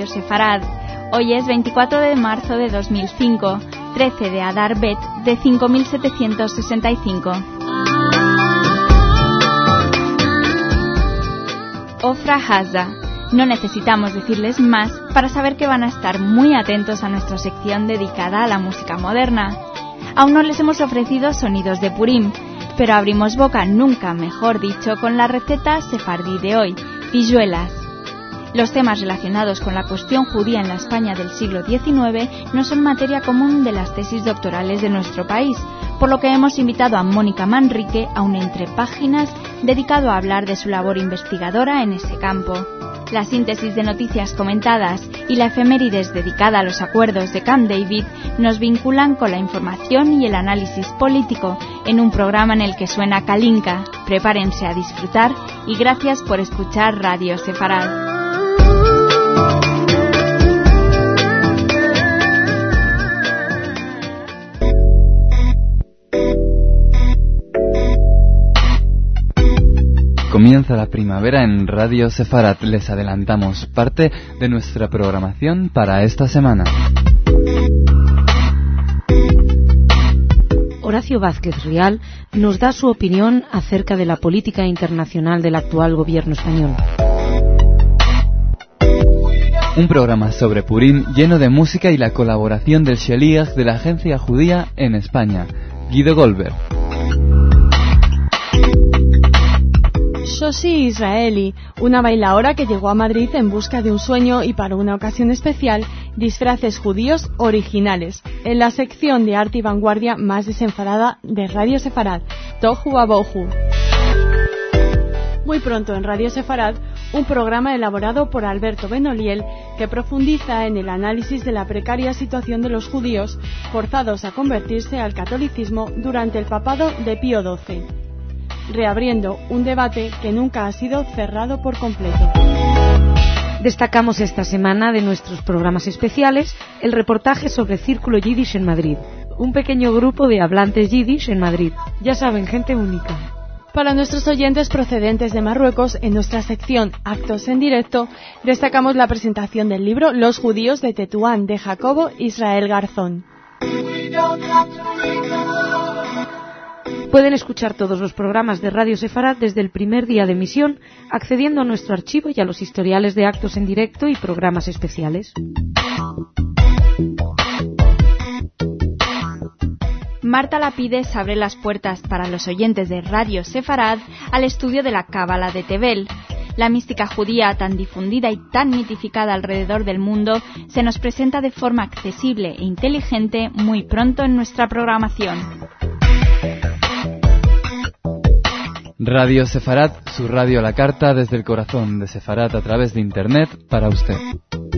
Radio Sefarad. Hoy es 24 de marzo de 2005, 13 de Adar Bet de 5765. Ofra Haza. No necesitamos decirles más para saber que van a estar muy atentos a nuestra sección dedicada a la música moderna. Aún no les hemos ofrecido sonidos de Purim, pero abrimos boca, nunca mejor dicho, con la receta sefardí de hoy, pilluelas. Los temas relacionados con la cuestión judía en la España del siglo XIX no son materia común de las tesis doctorales de nuestro país, por lo que hemos invitado a Mónica Manrique a un entrepáginas dedicado a hablar de su labor investigadora en ese campo. La síntesis de noticias comentadas y la efemérides dedicada a los acuerdos de Camp David nos vinculan con la información y el análisis político en un programa en el que suena Kalinka. Prepárense a disfrutar y gracias por escuchar Radio Sefarad. Comienza la primavera en Radio Sefarad. Les adelantamos parte de nuestra programación para esta semana. Horacio Vázquez Rial nos da su opinión acerca de la política internacional del actual gobierno español. Un programa sobre Purim lleno de música y la colaboración del Sheliach de la agencia judía en España, Guido Goldberg. Shoshi Israeli, una bailaora que llegó a Madrid en busca de un sueño y para una ocasión especial, disfraces judíos originales, en la sección de arte y vanguardia más desenfadada de Radio Sefarad, Tohu Wabohu. Muy pronto en Radio Sefarad, un programa elaborado por Alberto Benoliel que profundiza en el análisis de la precaria situación de los judíos forzados a convertirse al catolicismo durante el papado de Pío XII. Reabriendo un debate que nunca ha sido cerrado por completo. Destacamos esta semana de nuestros programas especiales el reportaje sobre Círculo Yiddish en Madrid, un pequeño grupo de hablantes Yiddish en Madrid. Ya saben, gente única. Para nuestros oyentes procedentes de Marruecos, en nuestra sección Actos en Directo, destacamos la presentación del libro Los judíos de Tetuán de Jacobo Israel Garzón. Pueden escuchar todos los programas de Radio Sefarad desde el primer día de emisión, accediendo a nuestro archivo y a los historiales de actos en directo y programas especiales. Marta Lapides abre las puertas para los oyentes de Radio Sefarad al estudio de la Cábala de Tevel. La mística judía, tan difundida y tan mitificada alrededor del mundo, se nos presenta de forma accesible e inteligente muy pronto en nuestra programación. Radio Sefarad, su radio a la carta desde el corazón de Sefarad a través de Internet para usted.